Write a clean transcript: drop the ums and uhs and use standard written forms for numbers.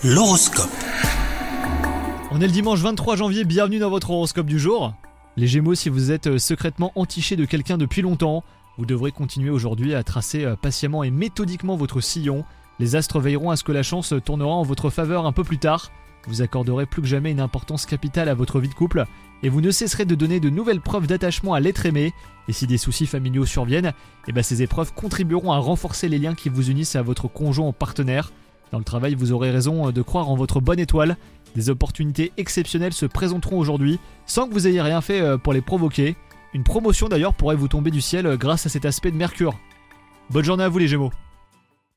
L'horoscope. On est le dimanche 23 janvier, bienvenue dans votre horoscope du jour. Les Gémeaux, si vous êtes secrètement entiché de quelqu'un depuis longtemps, vous devrez continuer aujourd'hui à tracer patiemment et méthodiquement votre sillon. Les astres veilleront à ce que la chance tournera en votre faveur un peu plus tard. Vous accorderez plus que jamais une importance capitale à votre vie de couple et vous ne cesserez de donner de nouvelles preuves d'attachement à l'être aimé. Et si des soucis familiaux surviennent, ces épreuves contribueront à renforcer les liens qui vous unissent à votre conjoint ou partenaire. Dans le travail, vous aurez raison de croire en votre bonne étoile. Des opportunités exceptionnelles se présenteront aujourd'hui sans que vous ayez rien fait pour les provoquer. Une promotion d'ailleurs pourrait vous tomber du ciel grâce à cet aspect de Mercure. Bonne journée à vous les Gémeaux.